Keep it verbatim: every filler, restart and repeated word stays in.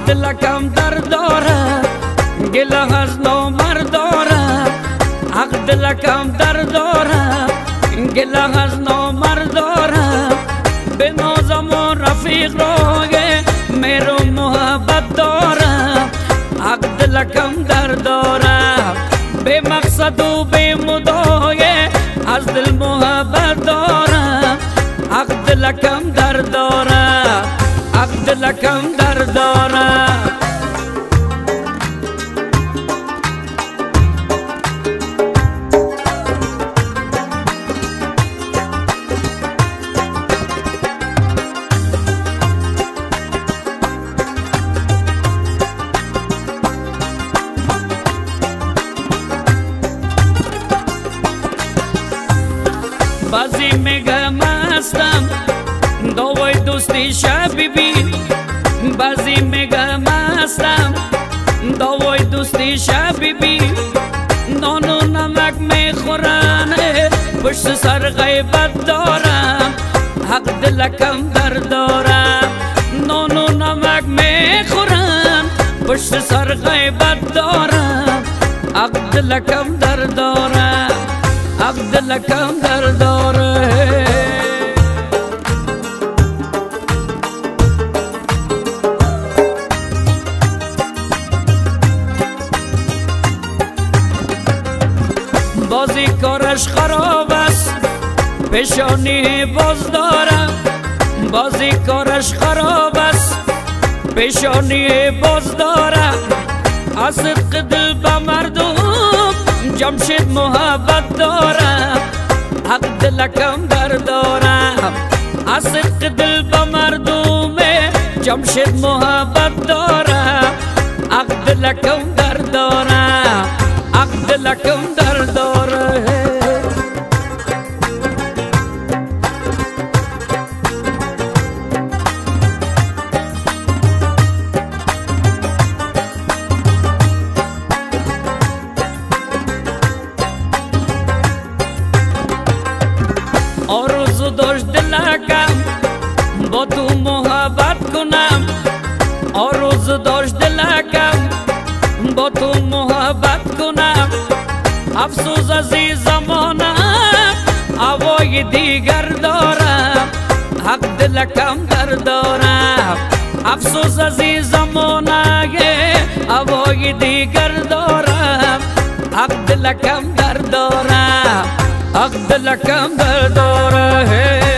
دلکم در داره گله از نامرد داره حق دلکم در داره گله از نامرد داره به نازم و رفیق راگه میرو محبت داره حق دلکم در داره به مقصد و به مدایه از دل محبت داره حق دلکم در داره حق دلکم در داره بازی میگم مستم دوای دوستی شبیبی بازی میگم مستم دوای دوستی شبیبی نان و نمک میخورن پشت سر غیبت دارم حق دلکم در دارم نان و نمک میخورن پشت سر غیبت دارم حق دلکم در دارم حق دلکم در داره بازی کارش خراب است پیشانی باز دارم بازی کارش خراب است پیشانی باز دارم از صدق دل به مردم جمشید محبت دارم حق دلکم در دارم از صدق دل به مردم جمشید محبت دارم حق دلکم در دارم حق دلکم در داره آرزو داشت دلکم با تو محبت کنم آرزو داشت دلکم با تو محبت کنم افسوس از این زمانه هوای دیگر دارم حق دلکم در دارم افسوس از این زمانه هوای دیگر دارم حق دلکم در دارم حق دلکم در داره